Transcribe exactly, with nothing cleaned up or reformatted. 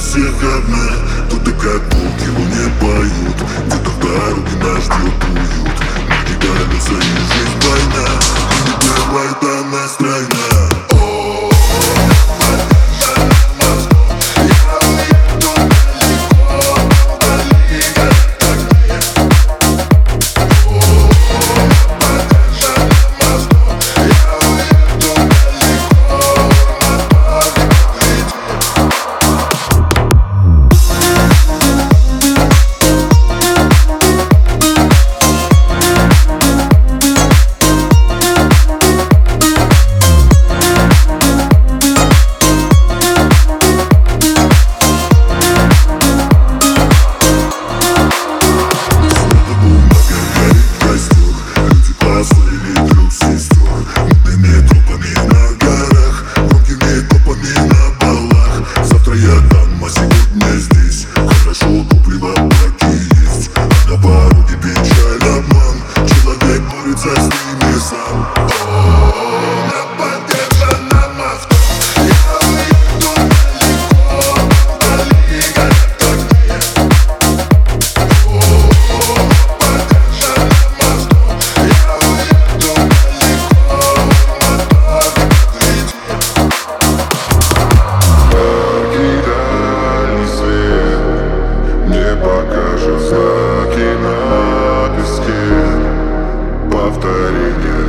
всех одна. Тут и как волки в луне поют, где-то в дороге нас ждет уют. Мы кидаются и жизнь война, и не бывает она стройна. Со своими сам. О, на подержанном авто я уеду далеко, вдали горят огни. О, на подержанном авто я уеду далеко, мотор кричит. Яркий дальний свет мне покажет знаки на песке. Повторение